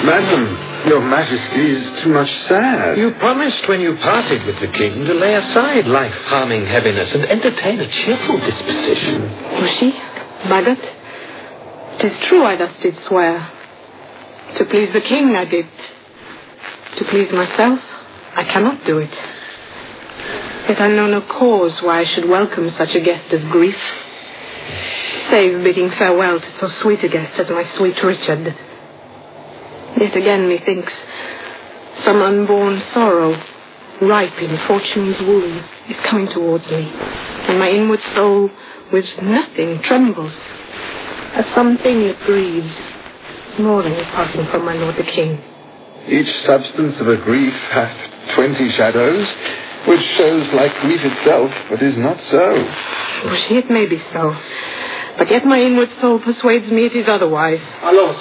Madam, your Majesty is too much sad. You promised when you parted with the king to lay aside life-harming heaviness and entertain a cheerful disposition. Mushi, Bhagat, 'tis true I thus did swear. To please the king I did. To please myself, I cannot do it. Yet I know no cause why I should welcome such a guest of grief, save bidding farewell to so sweet a guest as my sweet Richard. Yet again, methinks, some unborn sorrow, ripe in fortune's womb, is coming towards me, and my inward soul with nothing trembles, as something that grieves, more than is passing from my lord the king. Each substance of a grief hath 20 shadows, which shows like grief itself, but is not so. Bushi, it may be so, but yet my inward soul persuades me it is otherwise. Our lords,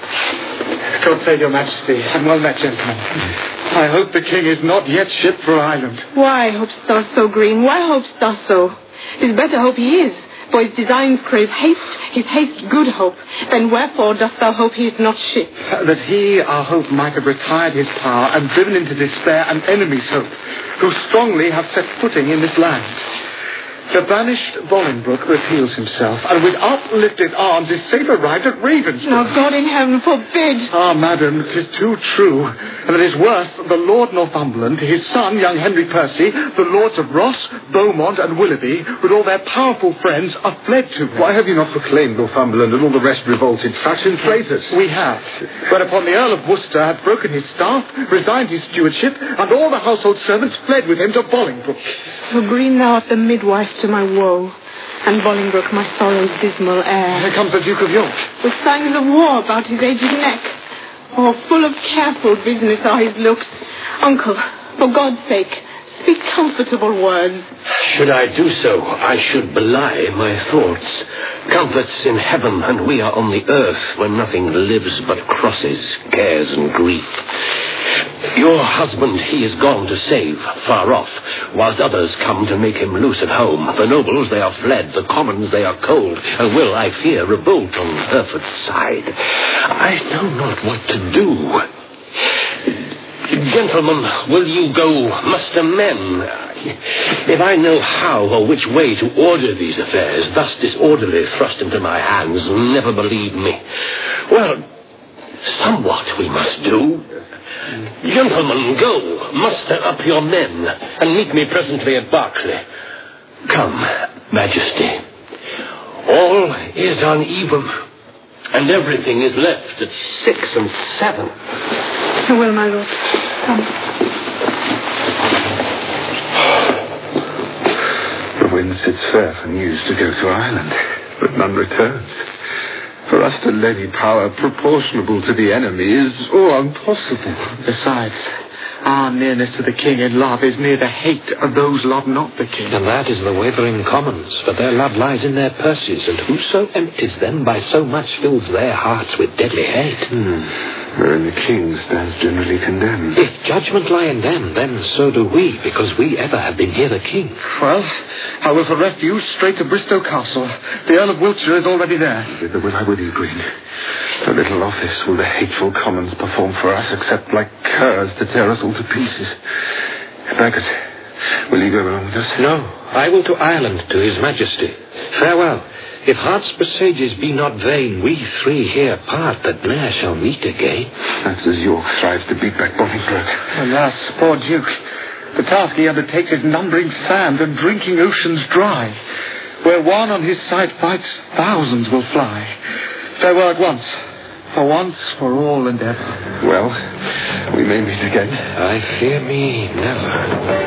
God save your Majesty, and well met, gentlemen. I hope the king is not yet shipped for Ireland. Why hopest thou so, Green? Why hopest thou so? 'Tis better hope he is, for his designs crave haste, his haste good hope. Then wherefore dost thou hope he is not shipped? That he, our hope, might have retired his power and driven into despair an enemy's hope, who strongly have set footing in this land. The banished Bolingbroke repeals himself, and with uplifted arms is safe arrived at Ravensbrück. Now God in heaven forbid! Ah, madam, 'tis too true. And it is worse, the Lord Northumberland, his son, young Henry Percy, the lords of Ross, Beaumont, and Willoughby, with all their powerful friends, are fled to him. Why have you not proclaimed Northumberland and all the rest revolted faction traitors? We have. But upon the Earl of Worcester hath broken his staff, resigned his stewardship, and all the household servants fled with him to Bolingbroke. So Green thou art the midwife to my woe, and Bolingbroke my sorrow's dismal heir. Here comes the Duke of York. With signs of war about his aged neck. Oh, full of careful business are his looks. Uncle, for God's sake, speak comfortable words. Should I do so, I should belie my thoughts. Comfort's in heaven, and we are on the earth, where nothing lives but crosses, cares, and grief. Your husband he is gone to save, far off, whilst others come to make him loose at home. The nobles they are fled, the commons they are cold, and will, I fear, revolt on Hereford's side. I know not what to do. Gentlemen, will you go muster men? If I know how or which way to order these affairs, thus disorderly thrust into my hands, never believe me. Well, somewhat we must do. Gentlemen, go, muster up your men, and meet me presently at Berkeley. Come, Majesty. All is uneven, and everything is left at 6 and 7. I will, my lord. Come. The wind sits fair for news to go to Ireland, but none returns. For us to levy power proportionable to the enemy is all impossible. Besides, our nearness to the king in love is near the hate of those love not the king. And that is the wavering commons, for their love lies in their purses, and whoso empties them by so much fills their hearts with deadly hate. Wherein the king stands generally condemned. If judgment lie in them, then so do we, because we ever have been near the king. Well, I will arrest you straight to Bristow Castle. The Earl of Wiltshire is already there. Whither will I with you, Green? The little office will the hateful commons perform for us, except like curs to tear us all to pieces. Bagot, will you go along with us? No, I will to Ireland, to his majesty. Farewell. If heart's presages be not vain, we three here part that ne'er shall meet again. That's as York strives to beat back Bolingbroke. Alas, poor Duke. The task he undertakes is numbering sand and drinking oceans dry. Where one on his side fights, thousands will fly. Farewell at once, for all and ever. Well, we may meet again. I fear me never.